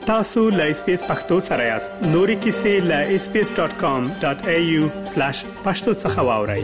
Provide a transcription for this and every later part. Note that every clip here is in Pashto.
tasu.lspacepakhtosarayast nori kisi.lspace.com.au/pakhtosakhawauri.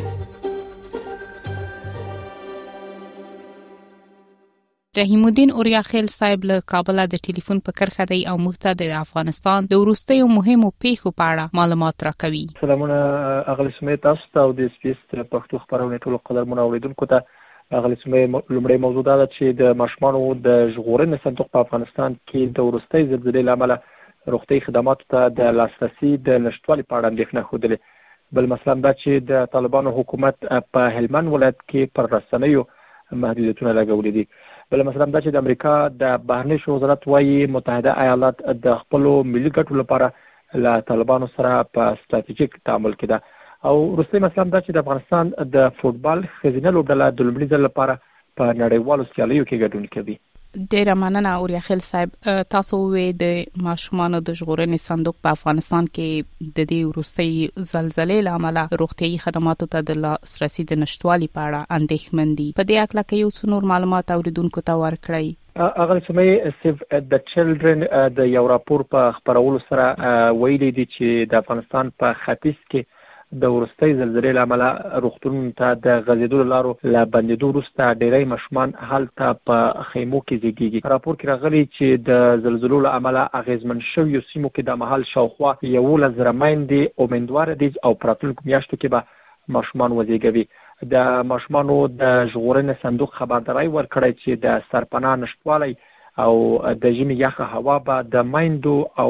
رحیم الدین اوریاخیل صاحب له کابل د ټلیفون په کرخه دی او موږ ته د افغانستان د وروستیو مهمو پیښو په اړه معلومات راکوي. سلامونه اغلی سمې تاسو ته او د سپیس پښتو خبرونه ټول قدرمن اوریدونکو ته. اغلی سمې لومړی موضوع دا ده چې د ماشومانو د ژغورنې صندوق په افغانستان کې د وروستۍ زلزلې له امله روغتي خدماتو ته د لاسرسي د نشټوالي په اړه اندېښنه ښودلې. بل مثلا دا چې د طالبانو حکومت په هلمند ولایت کې پر رسنیو محدودیتونه لګولي دي. بل مثلا دا چې د امریکا د بهرنی شؤون وزارت وايي متحده ایالات د خپل ملي ګټو لپاره له طالبانو سره په ستراتیژیک تعامل کې ده. او وروستي مثلا دا چې د افغانستان د فوتبال ښځینه لوبډله د لومړي ځل لپاره په نړیوالو سیالیو کې ګډون کوي. ډیره مننه اوریاخیل صاحب. تاسو وې د ماشومانو د ژغورنې صندوق په افغانستان کې د دې وروستي زلزلې له امله روغتي خدماتو ته د لاسرسي د نشټوالي په اړه اندېښمن دي. په دې اړه کې یو څو نور معلومات اوریدونکو ته ورکړئ. اغلی سمې سیف د چلډرن د یو راپور په خبرولو سره ویلي دي چې د افغانستان په ختیځ کې د ورستۍ زلزلې له امله روغتونونو ته د غځېدلو لارو له بندېدو وروسته ډېری ماشومان هلته په خیمو کې زیږېږي. راپور کې راغلي چې د زلزلو له امله اغېزمن شویو سیمو کې د مهال شاوخوا 11,000 میندې امیندواره دي او په راتلونکو میاشتو کې به ماشومان وزېږوي. د ماشومانو د ژغورنې صندوق خبرداری ورکړی چې د سرپناه نشټوالی او د ژمي یخه هوا به د میندو او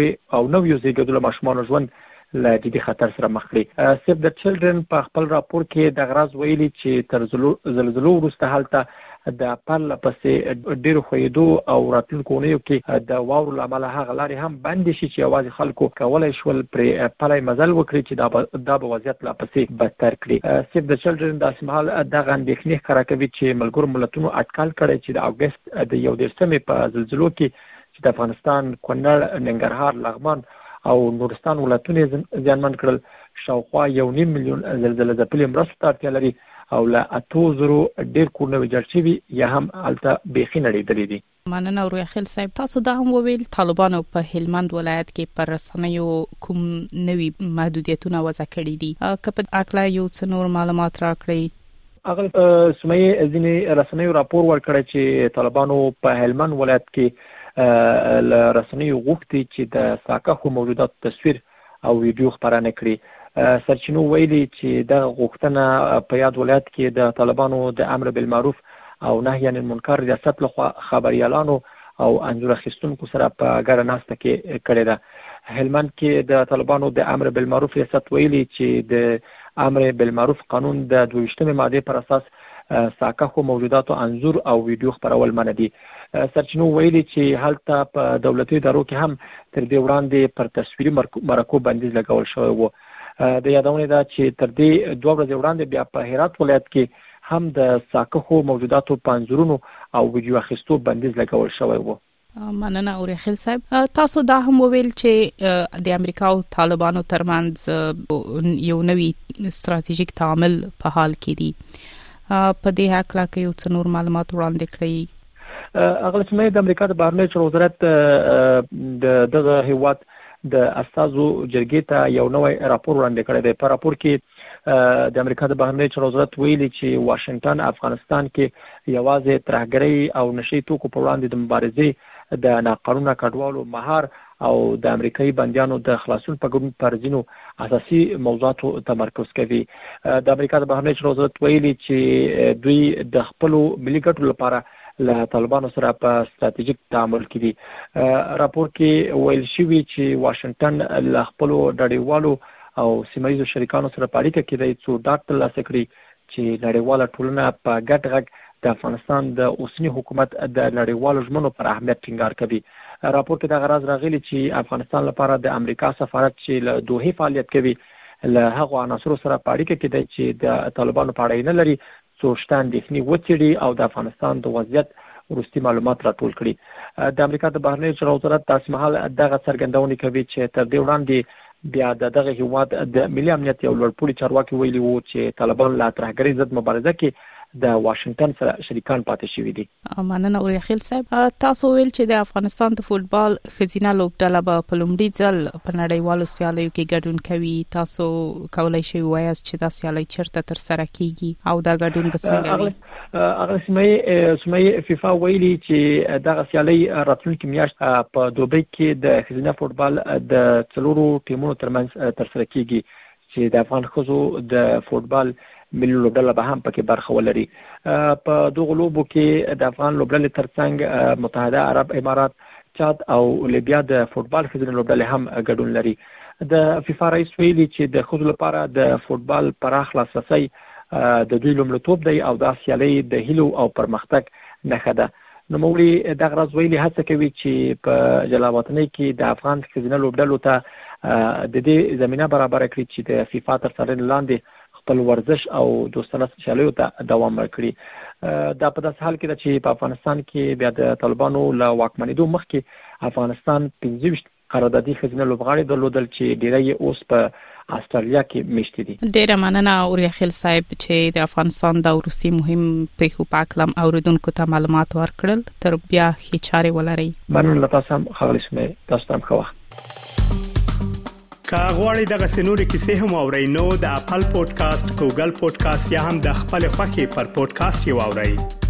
نویو زیږېدلو ماشومانو ژوند له جدي خطر سره مخ کړي. سیف د چلډرن په خپل راپور کې د غراز ویلي چې تر زلزلو وروسته هلته د پرله پسې ډېرو ښویېدو او راتلونکو اونیو کې د واورو له امله هغه لارې هم بندې شي چې یوازې خلکو کولی شول پرې پلی مزل وکړي چې دا به وضعیت لا پسې بدتر کړي. سیف د چلډرن داسې مهال دغه اندېښنې ښکاره کوي چې ملګرو ملتونو اټکل کړی چې د اګست د 11 په زلزلو کې چې د افغانستان کونړ، ننګرهار، لغمان او نورستان ولایتونه زیانمن کړل شاوخوا 1.5 میلیون زلزله ځپلي مرستو ته اړتیا لري او له 8,000 ډېر کورونه ویجاړ شوي یا هم هلته بیخي نړېدلي دي. مننه اوریاخیل صاحب. تاسو دا هم وویل طالبانو په هلمند ولایت کې پر رسنیو کوم نوي محدودیتونه وضع کړي دي. که په اکلا یو څه نور معلومات راکړئ. اغل سمې ځینې رسنیو راپور ورکړی چې طالبانو په هلمند ولایت کې رسنیو غوښتي چې د ساکهو موجودات تصویر او ویډیو خبرانه کړي. سرچینو ویلي چې د غوښتنه په یاد ولایت کې د طالبانو د امر بالمعروف او نهي عن المنکر ریاست لخوا خبريالانو او انځور اخیستونکو سره په ګډه ناسته کې کړې ده. هلمند کې د طالبانو د امر بالمعروف ریاست ویلي چې د امر بالمعروف قانون د 22 ماده پر اساس ساکهو موجوداتو انځور او ویډیو خبرول منع دي. سرچینو ویلي چې هلته په دولتي ادارو کې هم تر دې وړاندې پر تصویري مرکو بندیز لګول شوی و. د یادونه ده چې تر دې 2 ورځې وړاندې بیا په هرات ولایت کې هم د ساکهو موجوداتو په انځورونو او ویډیو اخیستو بندیز لګول شوی و. مننه اوریاخیل صاحب. تاسو دا هم وویل چې د امریکا او طالبانو ترمنځ یو نوی ستراتیژیک تعامل په حال کې دی. په دې اړه کې یو څه نور معلومات وړاندې کړئ. اغلی سمې د امریکا د بهرنی چارو وزارت دغه هیواد د استازو جرګې ته یو نوی راپور وړاندې کړی دی. په راپور کې د امریکا د بهرنی چارو وزارت ویلي چې واشنگټن افغانستان کې یوازې ترهګرۍ او نشي توکو په وړاندې د مبارزې د ناقانونه کډوالو مهار او د امریکایي بندیانو د خلاصون په ګډون پر ځینو اساسي موضوعاتو تمرکز کوي. د امریکا د بهرنی چارو وزارت ویلي چې دوی د خپل ملي ګټو لپاره له طالبانو سره په ستراتیژیک تعامل کې دي. راپور کې ویل شوی چې واشنگټن له خپل ډاډیوالو او سیمایي شریکانو سره په اړیکه کې د څو ډاټ ترلاسه کړي چې نړیواله ټولنه په ګډ غږ د افغانستان د اوسنی حکومت د نړیوالو ژمنو پر اهمیت ټینګار کوي. راپور کې دا غرض راغلی چې افغانستان لپاره د امریکا سفارت چې له دوه فعالیت کوي له هغو عناصرو سره په اړیکه کې دی چې د طالبانو په اړه نه لري څو شته اندېښنې وڅېړي او د افغانستان د وضعیت وروستي معلومات راټول کړي. د امریکا د بهرنی چارو وزارت داسې مهال دغه څرګندونه کوي چې تر دې وړاندې بیا دغه هیواد د ملي امنیت یو لوړپوړي چارواکي ویلي وو چې طالبان له ترهګرۍ ضد مبارزه کې د واشنگټن سره شریکان پاتې شوي دي. مننه اوریاخیل صاحب. تاسو ویل چې د افغانستان د فوتبال خزینه لوبډله به په لومړي ځل په نړیوالو سیالیو کې ګډون کوي. تاسو کولای شئ وایاست چې دا سیالي چیرته تر سره کیږي او دا ګډون به څنګه وي؟ هغه سمې فیفا ویلي چې دغه سیالي راتلونکي میاشت په دوبۍ کې د خزینه فوتبال د څلورو ټیمونو ترمنځ تر سره کیږي چې د افغان ښځو د فوتبال ملي لوبډله به هم پکې برخه ولري. په دغه لوبو کې د افغان لوبډلې ترڅنګ متحده عرب امارات، چاد او لیبیا د فوتبال خزینه لوبډلې هم ګډون لري. د فیفا رئیس ویلي چې د ښځو لپاره د فوتبال پراخ لاسرسی د دوی لومړیتوب دی او دا سیالي د هیلو او پرمختګ نښه ده. نو مولي دغه راز ویلي هڅه کوي چې په جلاوطنۍ کې د افغان خزینه لوبډلو ته د دې زمينه برابر کړي چې د فیفا تر څارنې لاندې خپل ورزش او دوستانه سیالیو ته دوام ورکړي. دا په داس حال کې چې په افغانستان کې بیا د طالبانو له واکمنېدو مخکې افغانستان 15 قراردادي خزینه لوبغاړي درلودل چې ډیری اوس په استرالیا کې میشته دي. ډیره مننه اوریاخیل صاحب چې د افغانستان د وروستي مهم پیښو په اړه اوریدونکو ته معلومات ورکړل. تر بیا هیڅ چاره ولري. مننه تاسو هم خبرې سمې تاسو هم خو کا غواړئ دغه سنوري کیسې هم اورئ نو د خپل پودکاسټ ګوګل پودکاسټ یا هم د خپل خاكي پر پودکاسټ یو اورئ.